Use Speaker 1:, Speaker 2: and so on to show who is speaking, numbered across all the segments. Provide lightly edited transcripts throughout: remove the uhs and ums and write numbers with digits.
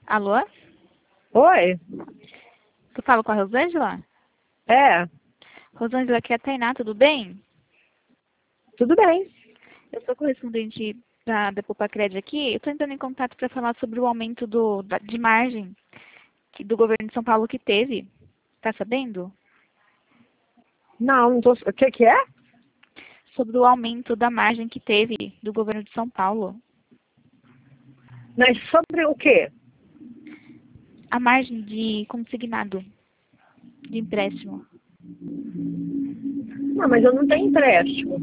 Speaker 1: Alô?
Speaker 2: Oi?
Speaker 1: Tu fala com a Rosângela?
Speaker 2: É,
Speaker 1: Rosângela, aqui é a Tainá, tudo bem?
Speaker 2: tudo bem.
Speaker 1: Eu sou correspondente da Depopacred aqui. Eu estou entrando em contato para falar sobre o aumento de margem do governo de São Paulo que teve. Tá sabendo?
Speaker 2: Não tô... O que é?
Speaker 1: Sobre o aumento da margem que teve do governo de São Paulo.
Speaker 2: Mas sobre o quê?
Speaker 1: A margem de consignado, de empréstimo.
Speaker 2: Não, mas eu não tenho empréstimo.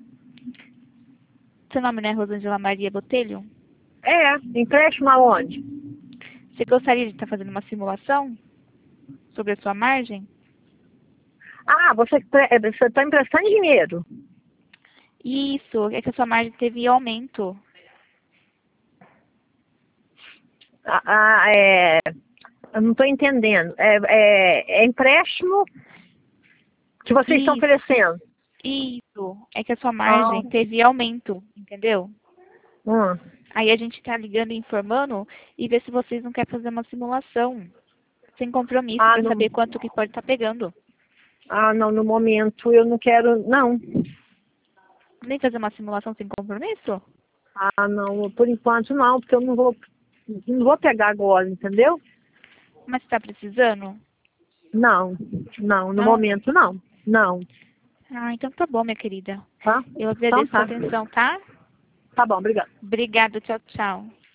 Speaker 1: Seu nome não é Rosângela Maria Botelho?
Speaker 2: É, empréstimo aonde?
Speaker 1: Você gostaria de estar fazendo uma simulação sobre a sua margem?
Speaker 2: Ah, você está emprestando dinheiro.
Speaker 1: Isso, é que a sua margem teve aumento.
Speaker 2: Eu não estou entendendo. É empréstimo que vocês estão
Speaker 1: Isso,
Speaker 2: oferecendo.
Speaker 1: isso. É que a sua
Speaker 2: Ah,
Speaker 1: margem teve aumento, entendeu?
Speaker 2: hum.
Speaker 1: Aí a gente tá ligando e informando e ver se vocês não querem fazer uma simulação sem compromisso
Speaker 2: Ah,
Speaker 1: para
Speaker 2: não.
Speaker 1: saber quanto que pode estar pegando.
Speaker 2: Ah, não, no momento eu não quero, não.
Speaker 1: Nem fazer uma simulação sem compromisso?
Speaker 2: Ah, não, por enquanto não, porque eu não vou pegar agora, entendeu?
Speaker 1: Mas você tá precisando?
Speaker 2: Não, não, no
Speaker 1: Não?
Speaker 2: momento não. Não,
Speaker 1: Ah, então tá bom, minha querida.
Speaker 2: tá?
Speaker 1: Eu
Speaker 2: Então
Speaker 1: agradeço a sua
Speaker 2: tá.
Speaker 1: atenção, tá?
Speaker 2: Tá bom, obrigada.
Speaker 1: Obrigada, tchau, tchau.